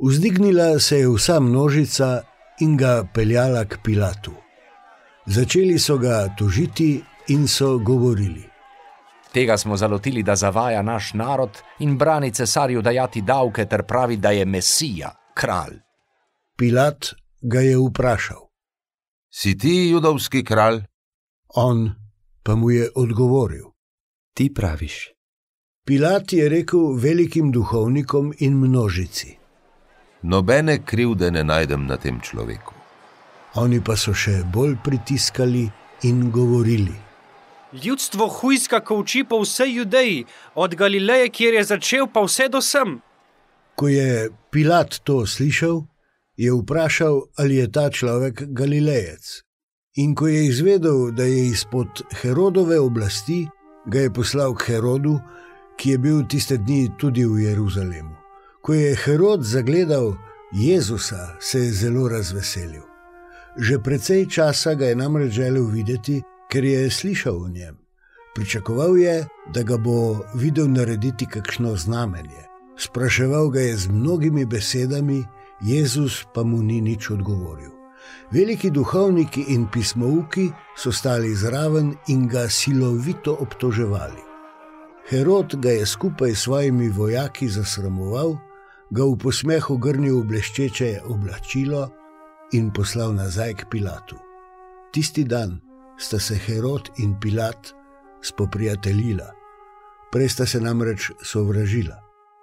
Vzdignila se je vsa množica in ga peljala k Pilatu. Začeli so ga tožiti in so govorili: Tega smo zalotili, da zavaja naš narod in brani cesarju dajati davke ter pravi, da je Mesija, kralj. Pilat ga je vprašal: Si ti judovski kralj? On pa mu je odgovoril: Ti praviš. Pilat je rekel velikim duhovnikom in množici: Nobene krivde ne najdem na tem človeku. Oni pa so še bolj pritiskali in govorili: Ljudstvo hujska kovči po vsej Judeji, od Galileje, kjer je začel, pa vse do sem. Ko je Pilat to slišal, je vprašal, ali je ta človek Galilejec. In ko je izvedel, da je izpod Herodove oblasti, ga je poslal k Herodu, ki je bil tiste dni tudi v Jeruzalemu. Ko je Herod zagledal Jezusa, se je zelo razveselil. Že precej časa ga je namreč želel videti, ker je slišal o njem. Pričakoval je, da ga bo videl narediti kakšno znamenje. Spraševal ga je z mnogimi besedami, Jezus pa mu ni nič odgovoril. Veliki duhovniki in pismouki so stali zraven in ga silovito obtoževali. Herod ga je skupaj s svojimi vojaki zasramoval, ga v posmehu grnil v bleščeče oblačilo in poslal nazaj k Pilatu. Tisti dan sta se Herod in Pilat spoprijateljila, prej sta se namreč sovražila.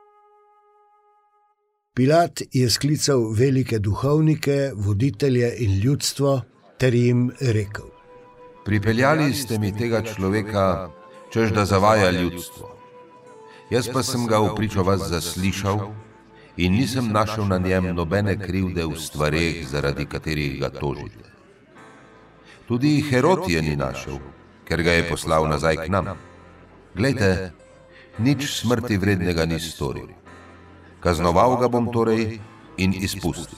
Pilat je sklical velike duhovnike, voditelje in ljudstvo ter jim rekel: Pripeljali ste mi tega človeka, češ da zavaja ljudstvo. Jaz pa sem ga v pričo vas zaslišal in nisem našel na njem nobene krivde v stvareh, zaradi katerih ga tožite. Tudi Herod je ni našel, ker ga je poslal nazaj k nam. Glejte, nič smrti vrednega ni storil. Kaznoval ga bom torej in izpustil.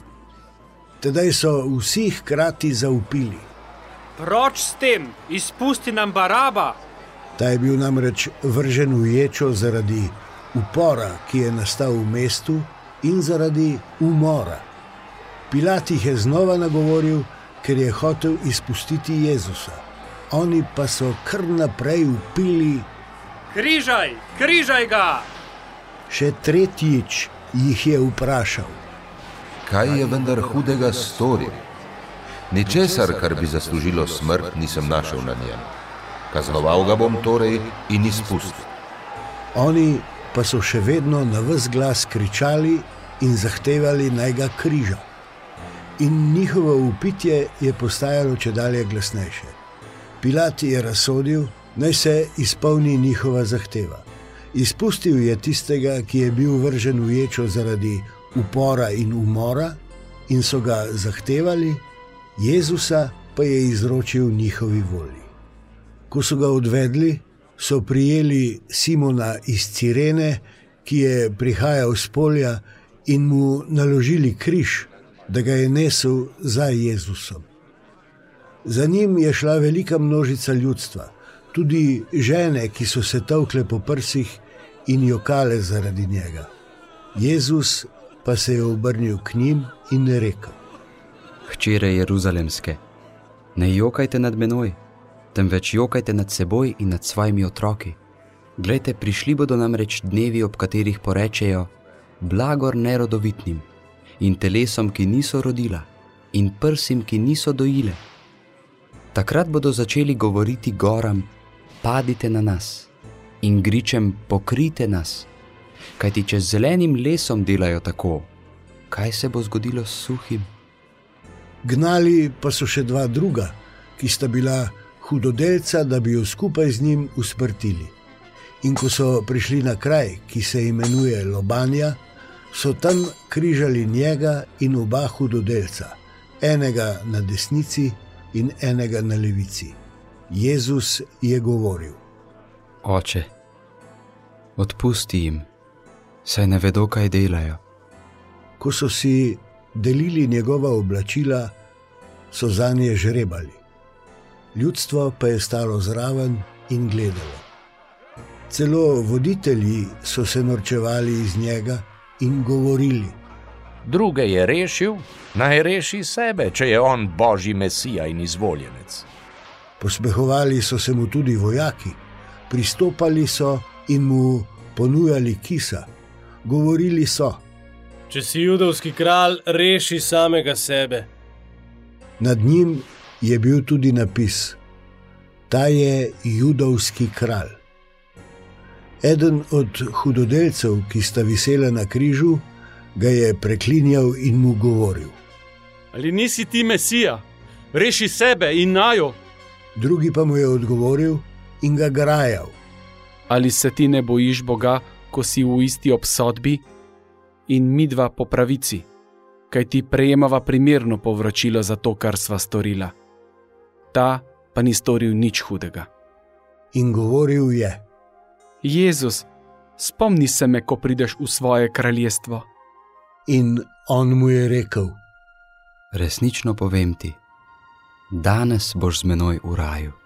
Tedaj so vsi hkrati zavpili: Proč s tem, izpusti nam Baraba. Ta je bil namreč vržen v ječo zaradi upora, ki je nastal v mestu, in zaradi umora. Pilat jih je znova nagovoril, ker je hotel izpustiti Jezusa. Oni pa so kar naprej vpili: Križaj, križaj ga! Še tretjič jih je vprašal: Kaj je vendar hudega storil? Ničesar, kar bi zaslužilo smrt, nisem našel na njem. Kaznoval ga bom torej in izpustil. Oni pa so še vedno na ves glas kričali in zahtevali, naj ga križa. In njihovo vpitje je postajalo čedalje glasnejše. Pilat je razsodil, naj se izpolni njihova zahteva. Izpustil je tistega, ki je bil vržen v ječo zaradi upora in umora, in so ga zahtevali, Jezusa pa je izročil njihovi volji. Ko so ga odvedli, so prijeli Simona iz Cirene, ki je prihajal s polja, in mu naložili križ, da ga je nesel za Jezusom. Za njim je šla velika množica ljudstva, tudi žene, ki so se tolkle po prsih in jokale zaradi njega. Jezus pa se je obrnil k njim in rekel: Hčere Jeruzalemske, ne jokajte nad menoj, temveč jokajte nad seboj in nad svojimi otroki. Glejte, prišli bodo namreč dnevi, ob katerih porečejo: blagor nerodovitnim in telesom, ki niso rodila, in prsim, ki niso dojile. Takrat bodo začeli govoriti goram: padite na nas, in gričem: pokrijte nas. Kajti če z zelenim lesom delajo tako, kaj se bo zgodilo s suhim? Gnali pa so še dva druga, ki sta bila hudodelca, da bi jo skupaj z njim usmrtili. In ko so prišli na kraj, ki se imenuje Lobanja, so tam križali njega in oba hudodelca, enega na desnici in enega na levici. Jezus je govoril: Oče, odpusti jim, saj ne vedo, kaj delajo. Ko so si delili njegova oblačila, so zanje žrebali. Ljudstvo pa je stalo zraven in gledalo. Celo voditelji so se norčevali iz njega in govorili: Druge je rešil, naj reši sebe, če je on božji mesija in izvoljenec. Posmehovali so se mu tudi vojaki, pristopali so in mu ponujali kisa. Govorili so: Če si judovski kralj, reši samega sebe. Nad njim je bil tudi napis: Ta je judovski kralj. Eden od hudodelcev, ki sta visela na križu, ga je preklinjal in mu govoril: Ali nisi ti mesija? Reši sebe in najo. Drugi pa mu je odgovoril in ga grajal: Ali se ti ne bojiš Boga, ko si v isti obsodbi? In midva po pravici, kaj ti prejemava primerno povračilo za to, kar sva storila. Ta pa ni storil nič hudega. In govoril je: Jezus, spomni se me, ko prideš v svoje kraljestvo. In on mu je rekel: Resnično povem ti, danes boš z menoj v raju.